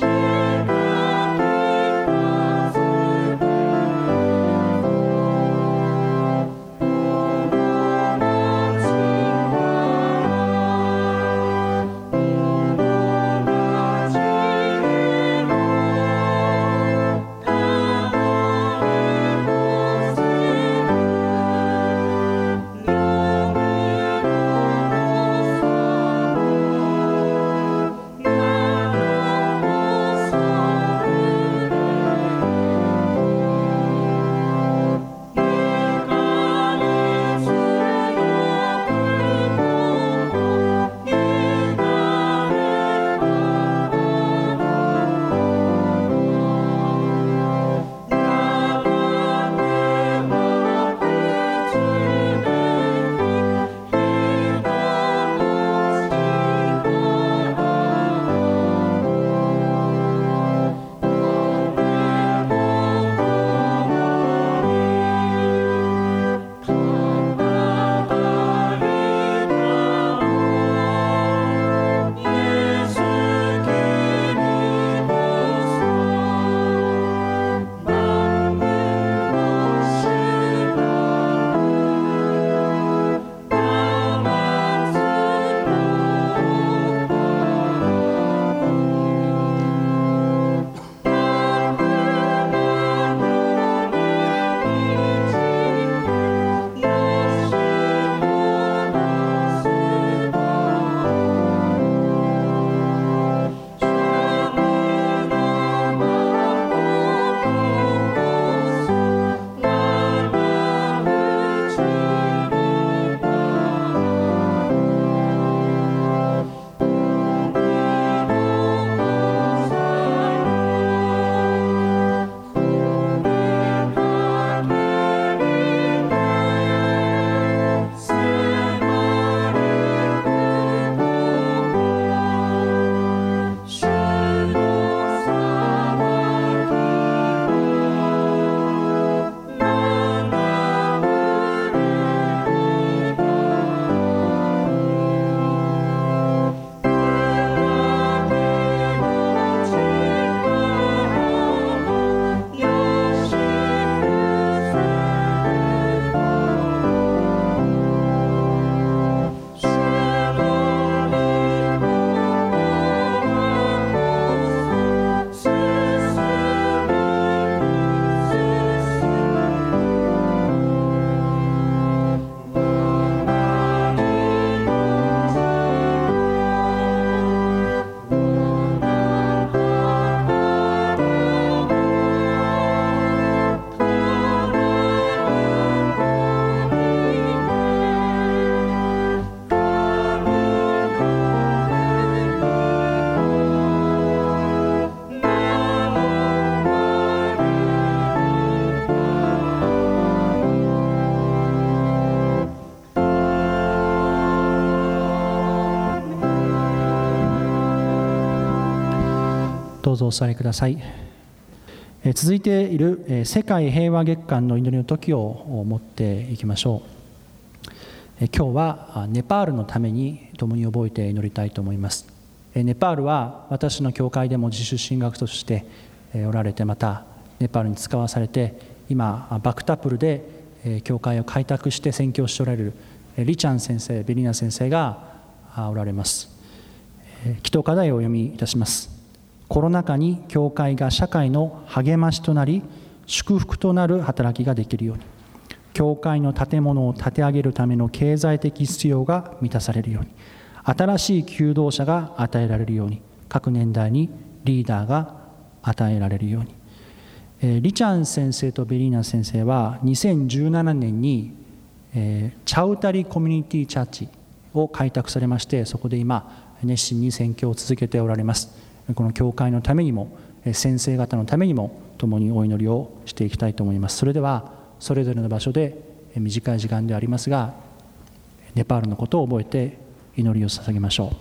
[SPEAKER 2] どうぞお座りください。続いている世界平和月間の祈りの時を持っていきましょう。今日はネパールのために共に覚えて祈りたいと思います。ネパールは私の教会でも自主神学としておられて、またネパールに使わされて、今バクタプルで教会を開拓して宣教しておられるリチャン先生、ベリナ先生がおられます。祈祷課題をお読みいたします。コロナ禍に教会が社会の励ましとなり、祝福となる働きができるように、教会の建物を建て上げるための経済的必要が満たされるように、新しい求道者が与えられるように、各年代にリーダーが与えられるように。リチャン先生とベリーナ先生は2017年にチャウタリコミュニティチャーチを開拓されまして、そこで今熱心に宣教を続けておられます。この教会のためにも先生方のためにも共にお祈りをしていきたいと思います。それではそれぞれの場所で短い時間でありますが、ネパールのことを覚えて祈りを捧げましょう。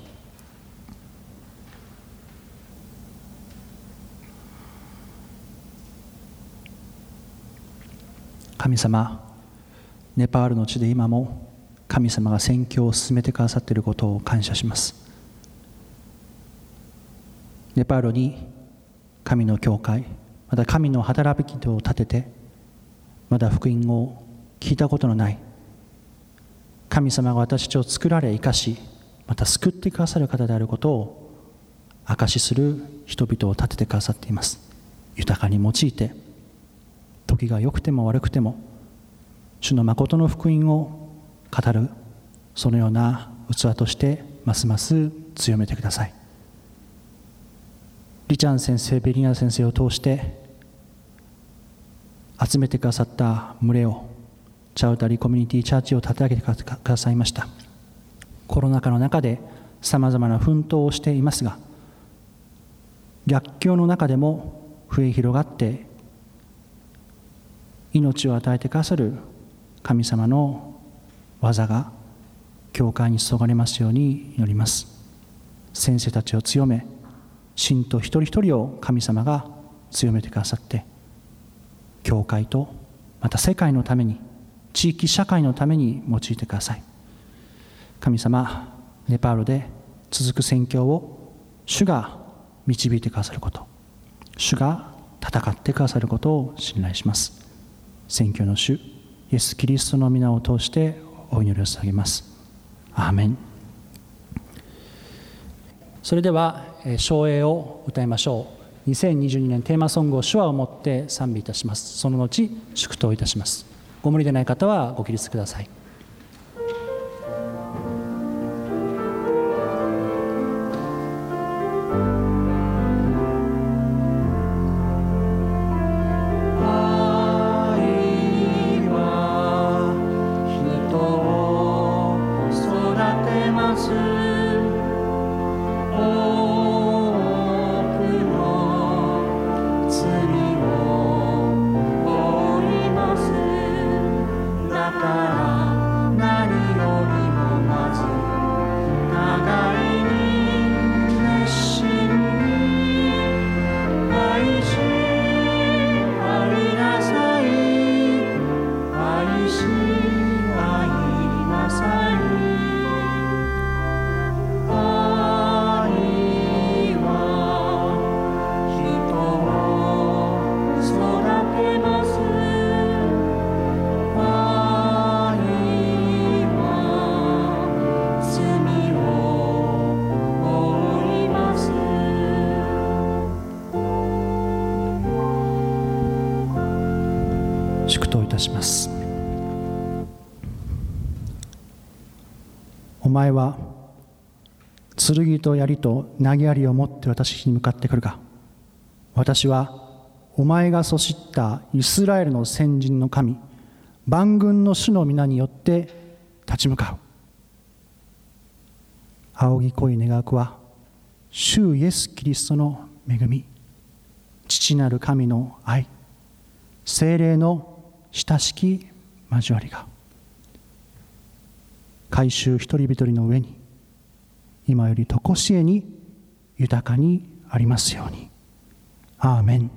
[SPEAKER 2] 神様、ネパールの地で今も神様が宣教を進めてくださっていることを感謝します。ネパールに神の教会、また神の働き人を立てて、まだ福音を聞いたことのない神様が私たちを作られ生かし、また救ってくださる方であることを証しする人々を立ててくださっています。豊かに用いて、時が良くても悪くても主の誠の福音を語る、そのような器としてますます強めてください。リチャン先生、ベリナ先生を通して集めてくださった群れを、チャウタリコミュニティチャーチを立て上げてくださいました。コロナ禍の中でさまざまな奮闘をしていますが、逆境の中でも増え広がって命を与えてくださる神様の技が教会に注がれますように祈ります。先生たちを強め、信徒一人一人を神様が強めてくださって、教会とまた世界のために、地域社会のために用いてください。神様、ネパールで続く宣教を主が導いてくださること、主が戦ってくださることを信頼します。宣教の主イエス・キリストの皆を通してお祈りを捧げます。アーメン。それでは唱詠を歌いましょう。2022年テーマソングを手話をもって賛美いたします。その後祝祷いたします。ご無理でない方はご起立ください。祝祷いたします。お前は剣と槍と投げ槍を持って私に向かってくるが、私はお前がそしったイスラエルの先人の神、万軍の主の皆によって立ち向かう。仰ぎ恋願わくは主イエス・キリストの恵み、父なる神の愛、聖霊の親しき交わりが改宗一人一人の上に今より常しえに豊かにありますように。 アーメン。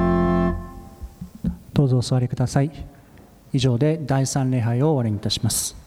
[SPEAKER 2] どうぞお座りください。以上で第3礼拝を終わりにいたします。